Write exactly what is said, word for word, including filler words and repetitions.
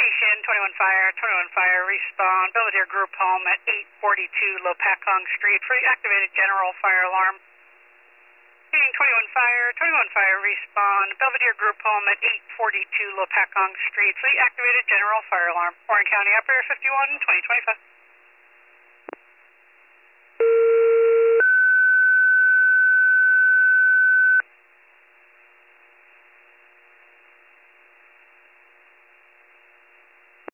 Citation, twenty-one Fire, twenty-one Fire, respond. Belvedere Group Home at eight forty-two Lopakong Street for the activated general fire alarm. Citation, twenty-one Fire, twenty-one Fire, respond. Belvedere Group Home at eight forty-two Lopakong Street for the activated general fire alarm. Warren County Operator fifty-one, twenty twenty-five.